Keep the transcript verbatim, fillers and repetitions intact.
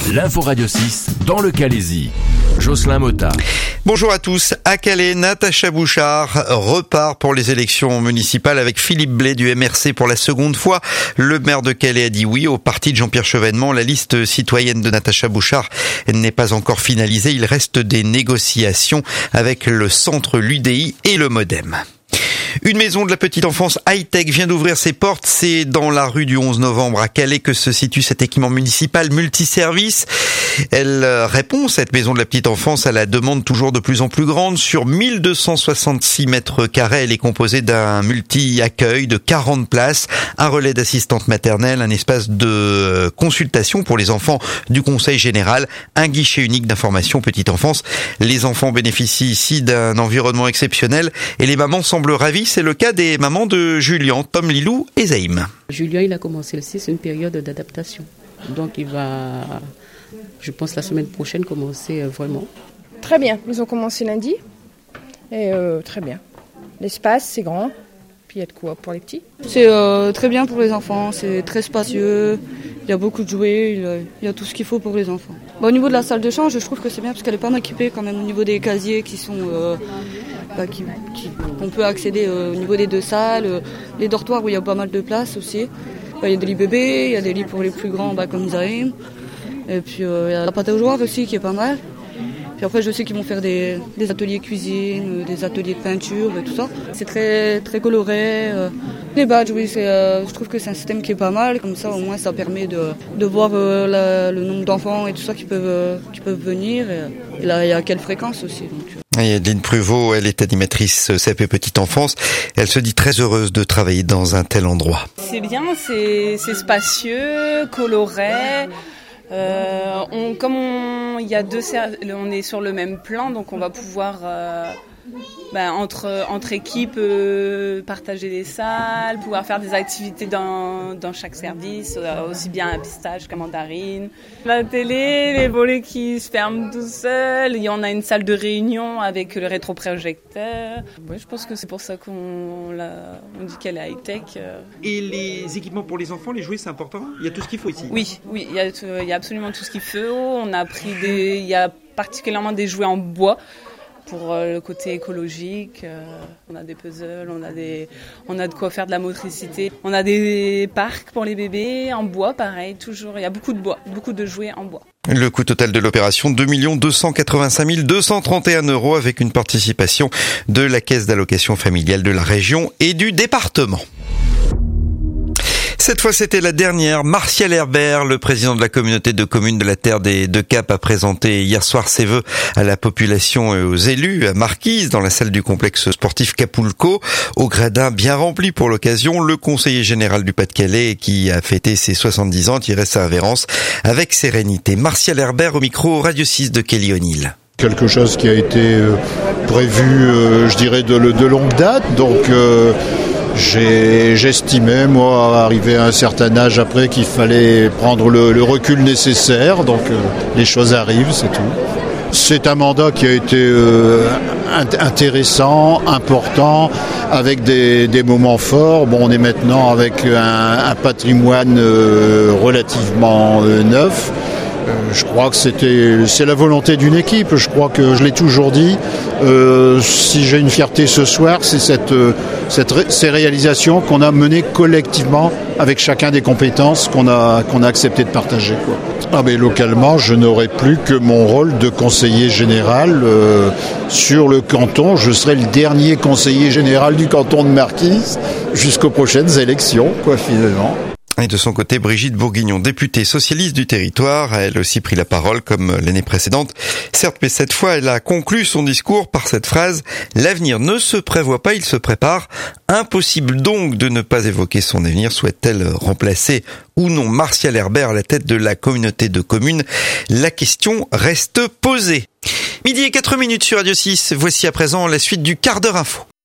L'info Radio six dans le Calaisis. Jocelyn Motta. Bonjour à tous. À Calais, Natacha Bouchard repart pour les élections municipales avec Philippe Blais du M R C pour la seconde fois. Le maire de Calais a dit oui au parti de Jean-Pierre Chevènement. La liste citoyenne de Natacha Bouchard n'est pas encore finalisée. Il reste des négociations avec le centre l'U D I et le Modem. Une maison de la petite enfance high-tech vient d'ouvrir ses portes. C'est dans la rue du onze novembre à Calais que se situe cet équipement municipal multiservice. Elle répond, cette maison de la petite enfance, à la demande toujours de plus en plus grande. Sur mille deux cent soixante-six mètres carrés, elle est composée d'un multi-accueil de quarante places, un relais d'assistante maternelle, un espace de consultation pour les enfants du conseil général, un guichet unique d'information petite enfance. Les enfants bénéficient ici d'un environnement exceptionnel et les mamans semblent ravies. C'est le cas des mamans de Julien, Tom Lilou et Zaïm. Julien, il a commencé le six, c'est une période d'adaptation. Donc il va, je pense la semaine prochaine, commencer vraiment. Très bien, ils ont commencé lundi. Et euh, très bien. L'espace, c'est grand. Puis il y a de quoi pour les petits. C'est euh, très bien pour les enfants, c'est très spacieux. Il y a beaucoup de jouets, il y a, il y a tout ce qu'il faut pour les enfants. Bon, au niveau de la salle de change, je trouve que c'est bien parce qu'elle est pas mal équipée quand même au niveau des casiers qui sont... Euh, bah, qui, qui, on peut accéder euh, au niveau des deux salles, euh, les dortoirs où il y a pas mal de place aussi. Bah, il y a des lits bébés, il y a des lits pour les plus grands bah, comme Zaïm. Et puis euh, il y a la pâte à joueurs aussi qui est pas mal. Puis après je sais qu'ils vont faire des, des ateliers cuisine, des ateliers de peinture et tout ça. C'est très très coloré. Euh. Les badges, oui, c'est, euh, je trouve que c'est un système qui est pas mal. Comme ça au moins ça permet de, de voir euh, la, le nombre d'enfants et tout ça qui peuvent, euh, qui peuvent venir. Et, et là il y a quelle fréquence aussi. Donc. Et Adeline Pruvot, elle est animatrice C P Petite Enfance. Elle se dit très heureuse de travailler dans un tel endroit. C'est bien, c'est, c'est spacieux, coloré. Euh, on, comme on, il y a deux, on est sur le même plan, donc on va pouvoir euh, ben, entre entre équipes euh, partager des salles, pouvoir faire des activités dans dans chaque service, euh, aussi bien un pistage qu'un mandarine. La télé, les volets qui se ferment tout seuls. Il y en a une salle de réunion avec le rétroprojecteur. Oui, je pense que c'est pour ça qu'on l'a, on dit qu'elle est high-tech. Et les équipements pour les enfants, les jouets, c'est important. Il y a tout ce qu'il faut ici. Oui, oui, il y a, il y a absolument tout ce qu'il faut. On a pris des, il y a particulièrement des jouets en bois. Pour le côté écologique, euh, on a des puzzles, on a des, on a de quoi faire de la motricité. On a des parcs pour les bébés en bois, pareil, toujours. Il y a beaucoup de bois, beaucoup de jouets en bois. Le coût total de l'opération, deux millions deux cent quatre-vingt-cinq mille deux cent trente et un euros avec une participation de la Caisse d'allocation familiale de la région et du département. Cette fois, c'était la dernière. Martial Herbert, le président de la communauté de communes de la Terre des Deux Caps, a présenté hier soir ses vœux à la population et aux élus à Marquise, dans la salle du complexe sportif Capulco, au gradin bien rempli pour l'occasion. Le conseiller général du Pas-de-Calais, qui a fêté ses soixante-dix ans, tirait sa révérence avec sérénité. Martial Herbert au micro Radio six de Kelly O'Neill. Quelque chose qui a été prévu, je dirais, de, de longue date, donc... Euh J'ai, j'estimais, moi, arrivé à un certain âge après, qu'il fallait prendre le, le recul nécessaire. Donc, euh, les choses arrivent, c'est tout. C'est un mandat qui a été euh, intéressant, important, avec des, des moments forts. Bon, on est maintenant avec un, un patrimoine euh, relativement euh, neuf. Euh, je crois que c'était, c'est la volonté d'une équipe. Je crois que je l'ai toujours dit. Euh, si j'ai une fierté ce soir, c'est cette, euh, cette, ces réalisations qu'on a menées collectivement avec chacun des compétences qu'on a, qu'on a accepté de partager, quoi. Ah, mais localement, je n'aurai plus que mon rôle de conseiller général euh, sur le canton. Je serai le dernier conseiller général du canton de Marquise jusqu'aux prochaines élections, quoi, finalement. Et de son côté, Brigitte Bourguignon, députée socialiste du territoire, a elle aussi pris la parole comme l'année précédente. Certes, mais cette fois, elle a conclu son discours par cette phrase « L'avenir ne se prévoit pas, il se prépare. Impossible donc de ne pas évoquer son avenir. » Souhaite-t-elle remplacer ou non Martial Herbert à la tête de la communauté de communes? La question reste posée. Midi et quatre minutes sur Radio six. Voici à présent la suite du quart d'heure info.